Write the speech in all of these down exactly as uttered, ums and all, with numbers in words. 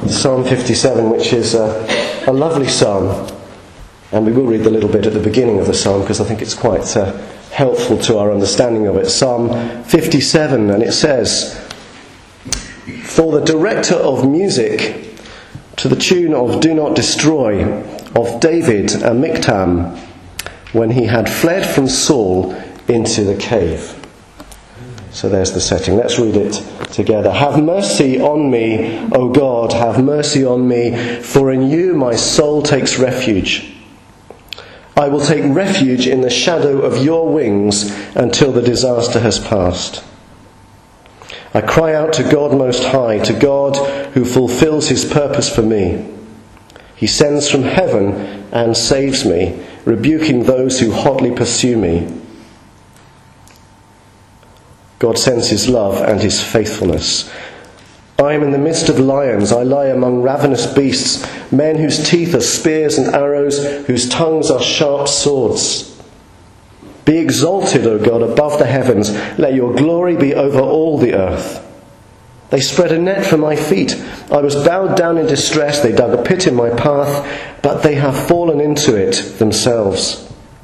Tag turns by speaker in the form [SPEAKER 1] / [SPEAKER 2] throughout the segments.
[SPEAKER 1] Psalm fifty-seven, which is a, a lovely psalm. And we will read the little bit at the beginning of the psalm because I think it's quite uh, helpful to our understanding of it. Psalm fifty-seven, and it says, "For the director of music, to the tune of Do Not Destroy, of David and Michtam, when he had fled from Saul into the cave." So there's the setting. Let's read it together. "Have mercy on me, O God, have mercy on me, for in you my soul takes refuge. I will take refuge in the shadow of your wings until the disaster has passed. I cry out to God Most High, to God who fulfills his purpose for me. He sends from heaven and saves me, rebuking those who hotly pursue me. God sends his love and his faithfulness. I am in the midst of lions. I lie among ravenous beasts, men whose teeth are spears and arrows, whose tongues are sharp swords. Be exalted, O God, above the heavens. Let your glory be over all the earth. They spread a net for my feet. I was bowed down in distress. They dug a pit in my path, but they have fallen into it themselves.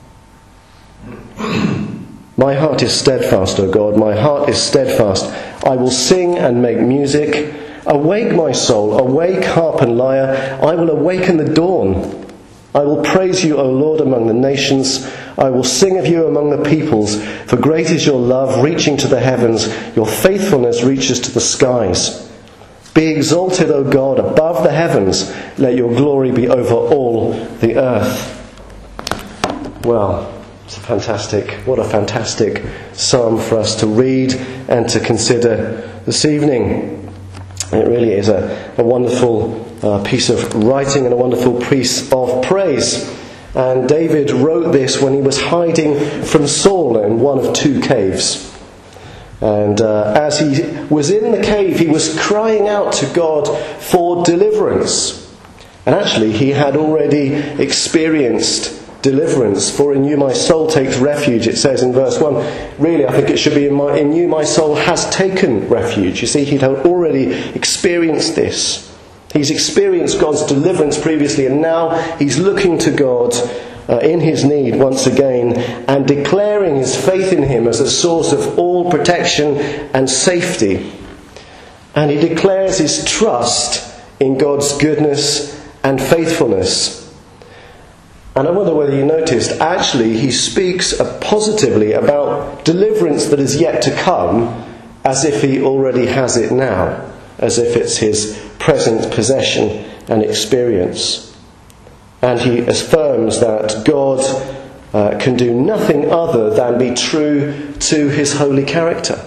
[SPEAKER 1] My heart is steadfast, O God, my heart is steadfast. I will sing and make music. Awake, my soul, awake, harp and lyre. I will awaken the dawn. I will praise you, O Lord, among the nations. I will sing of you among the peoples. For great is your love, reaching to the heavens. Your faithfulness reaches to the skies. Be exalted, O God, above the heavens. Let your glory be over all the earth." Well, it's a fantastic, what a fantastic psalm for us to read and to consider this evening. It really is a, a wonderful uh, piece of writing and a wonderful piece of praise. And David wrote this when he was hiding from Saul in one of two caves. And uh, as he was in the cave, he was crying out to God for deliverance. And actually, he had already experienced deliverance. "For in you my soul takes refuge," it says in verse one. Really, I think it should be in, my, in you my soul has taken refuge. You see, he'd already experienced this. He's experienced God's deliverance previously, and now he's looking to God uh, in his need once again and declaring his faith in him as a source of all protection and safety. And he declares his trust in God's goodness and faithfulness. And I wonder whether you noticed, actually he speaks positively about deliverance that is yet to come as if he already has it now, as if it's his present possession and experience. And he affirms that God uh, can do nothing other than be true to his holy character.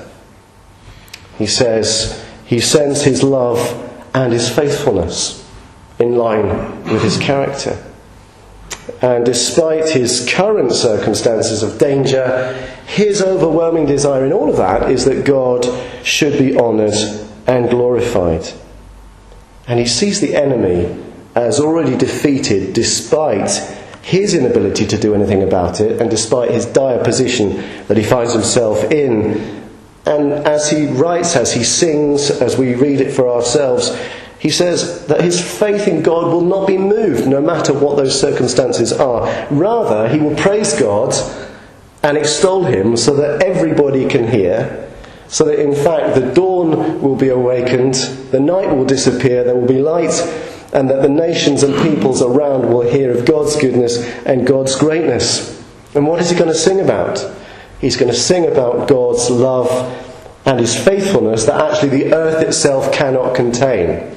[SPEAKER 1] He says he sends his love and his faithfulness in line with his character. And despite his current circumstances of danger, his overwhelming desire in all of that is that God should be honoured and glorified. And he sees the enemy as already defeated despite his inability to do anything about it and despite his dire position that he finds himself in. And as he writes, as he sings, as we read it for ourselves, he says that his faith in God will not be moved no matter what those circumstances are. Rather, he will praise God and extol him so that everybody can hear, so that in fact the dawn will be awakened, the night will disappear, there will be light, and that the nations and peoples around will hear of God's goodness and God's greatness. And what is he going to sing about? He's going to sing about God's love and his faithfulness that actually the earth itself cannot contain.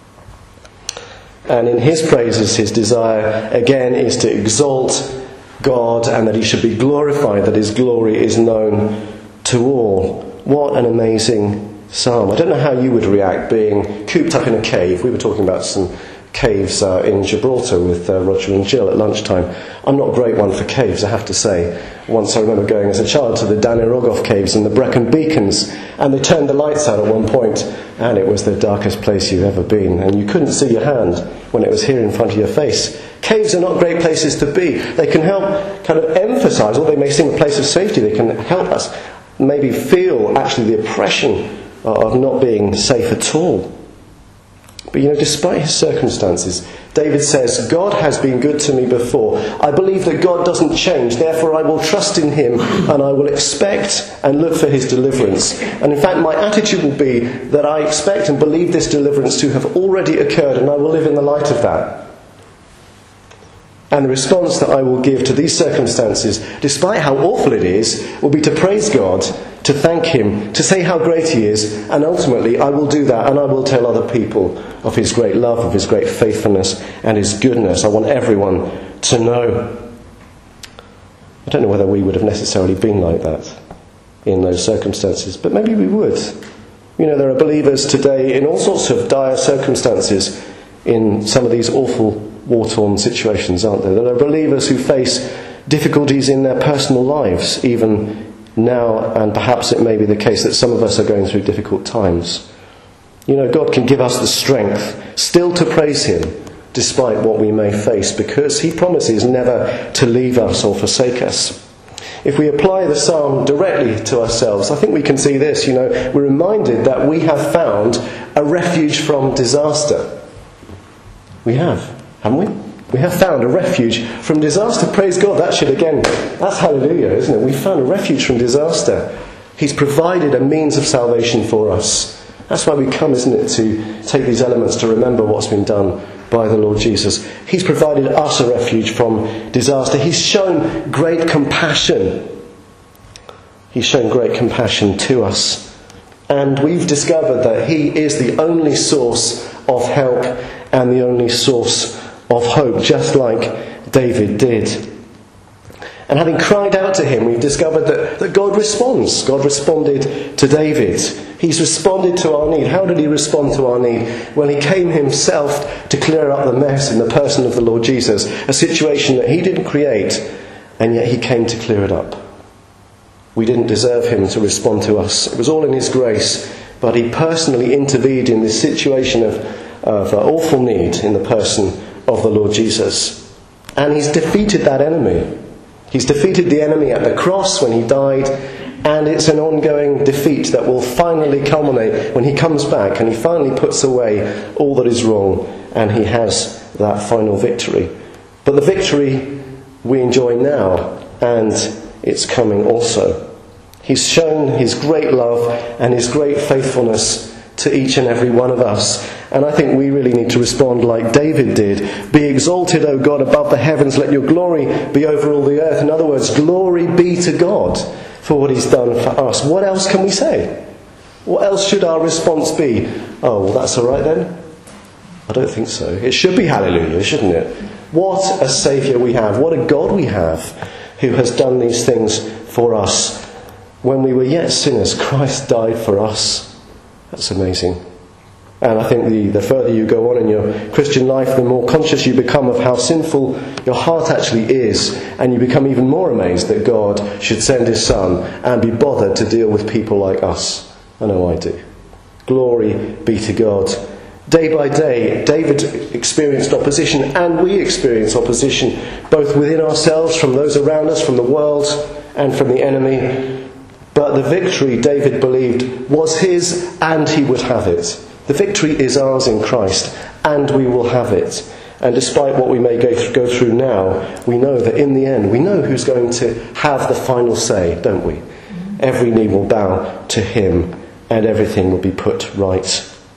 [SPEAKER 1] And in his praises, his desire, again, is to exalt God and that he should be glorified, that his glory is known to all. What an amazing psalm. I don't know how you would react being cooped up in a cave. We were talking about some caves uh, in Gibraltar with uh, Roger and Jill at lunchtime. I'm not a great one for caves, I have to say. Once I remember going as a child to the Dan Irogoff caves and the Brecon Beacons, and they turned the lights out at one point, and it was the darkest place you've ever been, and you couldn't see your hand when it was here in front of your face. Caves are not great places to be. They can help kind of emphasise, although they may seem a place of safety, they can help us maybe feel actually the oppression of not being safe at all. But you know, despite his circumstances, David says, God has been good to me before. I believe that God doesn't change. Therefore, I will trust in him and I will expect and look for his deliverance. And in fact, my attitude will be that I expect and believe this deliverance to have already occurred, and I will live in the light of that. And the response that I will give to these circumstances, despite how awful it is, will be to praise God, to thank him, to say how great he is, and ultimately I will do that and I will tell other people of his great love, of his great faithfulness and his goodness. I want everyone to know. I don't know whether we would have necessarily been like that in those circumstances, but maybe we would. You know, there are believers today in all sorts of dire circumstances in some of these awful war-torn situations, aren't there? There are believers who face difficulties in their personal lives, even now, and perhaps it may be the case that some of us are going through difficult times. You know, God can give us the strength still to praise him despite what we may face, because he promises never to leave us or forsake us. If we apply the psalm directly to ourselves, I think we can see this. You know, we're reminded that we have found a refuge from disaster. We have, haven't we? We have found a refuge from disaster. Praise God. That should, again, that's hallelujah, isn't it? We've found a refuge from disaster. He's provided a means of salvation for us. That's why we come, isn't it, to take these elements to remember what's been done by the Lord Jesus. He's provided us a refuge from disaster. He's shown great compassion. He's shown great compassion to us. And we've discovered that he is the only source of help and the only source of hope, just like David did. And having cried out to him, we've discovered that, that God responds. God responded to David. He's responded to our need. How did he respond to our need? Well, he came himself to clear up the mess in the person of the Lord Jesus, a situation that he didn't create, and yet he came to clear it up. We didn't deserve him to respond to us. It was all in his grace, but he personally intervened in this situation of, of uh, awful need in the person of the Lord Jesus. And he's defeated that enemy. He's defeated the enemy at the cross when he died, and it's an ongoing defeat that will finally culminate when he comes back and he finally puts away all that is wrong, and he has that final victory. But the victory we enjoy now, and it's coming also. He's shown his great love and his great faithfulness to each and every one of us. And I think we really need to respond like David did. Be exalted, O God, above the heavens. Let your glory be over all the earth. In other words, glory be to God for what he's done for us. What else can we say? What else should our response be? Oh, well, that's all right then? I don't think so. It should be hallelujah, shouldn't it? What a Saviour we have. What a God we have who has done these things for us. When we were yet sinners, Christ died for us. That's amazing. And I think the, the further you go on in your Christian life, the more conscious you become of how sinful your heart actually is. And you become even more amazed that God should send his Son and be bothered to deal with people like us. I know I do. Glory be to God. Day by day, David experienced opposition, and we experience opposition, both within ourselves, from those around us, from the world, and from the enemy. But the victory, David believed, was his, and he would have it. The victory is ours in Christ, and we will have it. And despite what we may go through, go through now, we know that in the end, we know who's going to have the final say, don't we? Every knee will bow to him, and everything will be put right.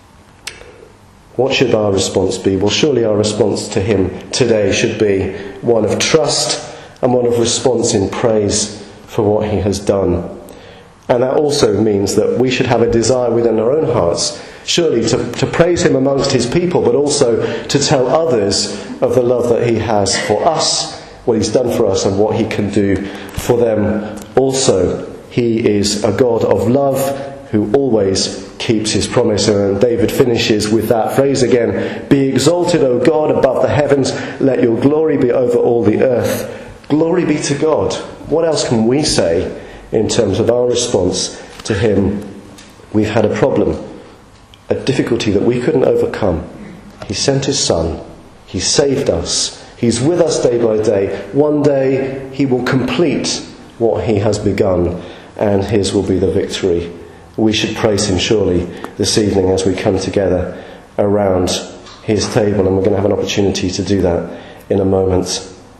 [SPEAKER 1] What should our response be? Well, surely our response to him today should be one of trust and one of response in praise for what he has done. And that also means that we should have a desire within our own hearts, surely to, to praise him amongst his people, but also to tell others of the love that he has for us, what he's done for us, and what he can do for them also. He is a God of love who always keeps his promise. And David finishes with that phrase again, be exalted, O God, above the heavens, let your glory be over all the earth. Glory be to God. What else can we say in terms of our response to him? We've had a problem, a difficulty that we couldn't overcome. He sent his Son. He saved us. He's with us day by day. One day he will complete what he has begun, and his will be the victory. We should praise him surely this evening as we come together around his table, and we're going to have an opportunity to do that in a moment.